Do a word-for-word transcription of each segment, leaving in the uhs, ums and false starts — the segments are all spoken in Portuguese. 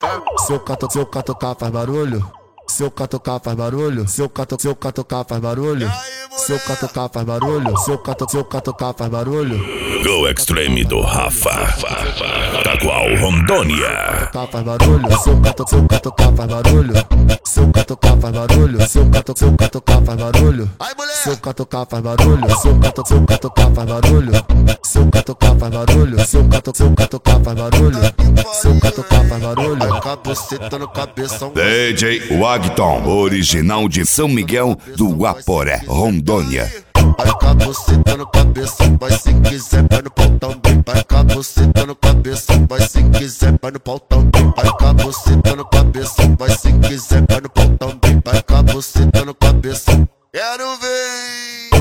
Se eu cato, se eu catucar faz barulho. Se eu catucar faz barulho. Se eu cato, se eu catucar faz barulho. Se eu catucar faz barulho. Se eu cato, se eu catucar faz barulho. Go Extreme do Rafa. Tá qual Rondônia. Faz barulho. Se eu cato, se eu catucar faz barulho. Se eu catucar faz barulho. Se eu cato, se eu catucar faz barulho. Se eu catucar faz barulho. Se eu cato, se eu catucar faz barulho. Se eu catucar faz barulho. Se eu cato, se eu catucar faz barulho. Se eu catucar faz barulho. Caboceta no cabeção. D J Wagton, original de São Miguel do Guaporé, Rondônia. Vai caboceta no cabeção, vai se quiser, vai no pau também. Vai caboceta no cabeção, vai se quiser, vai no pau também. Vai caboceta no cabeção, vai se quiser, vai no pau também. Vai caboceta no cabeção. Quero ver.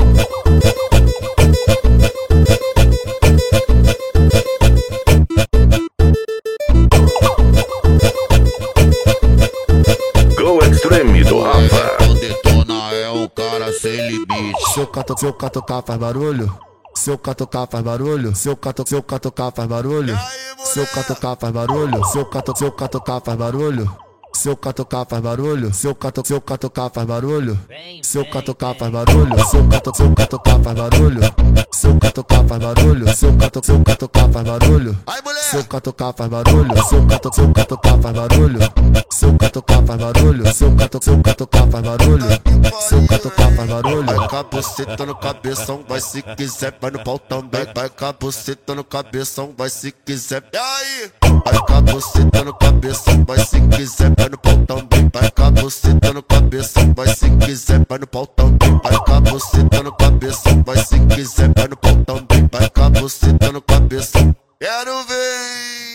Go Extreme do Rafa. Detona é o cara sem limite. Se eu cato, se eu catucar faz barulho. Se eu catucar faz barulho. Se eu cato, se eu catucar faz barulho. Se eu catucar faz barulho. Se eu cato, se eu catucar faz barulho. Se eu catucar faz barulho. Se eu cato, se eu catucar faz barulho. Se eu catucar faz barulho. Se eu cato, se eu catucar faz barulho. Se eu catucar faz barulho. Se eu cato, se eu catucar faz barulho. Se eu catucar faz barulho. Se eu cato, se eu catucar faz barulho. Se eu catucar faz barulho. Se eu cato, se eu catucar faz barulho. Se eu catucar faz barulho. Vai caboceta no cabeção, vai se quiser, vai no pau também. Vai caboceta no cabeção, vai se quiser. E aí? Vai caboceta no cabeção, vai se quiser, vai no pau também. Vai caboceta no cabeção, vai se quiser, vai no pau também. Vai caboceta no cabeção, vai se quiser, vai no pau também. Vai caboceta no cabeção. Quero ver.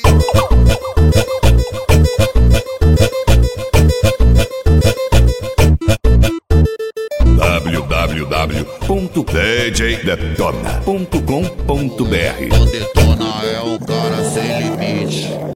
w w w ponto d j detona ponto com ponto b r. O Detona é o cara sem limite.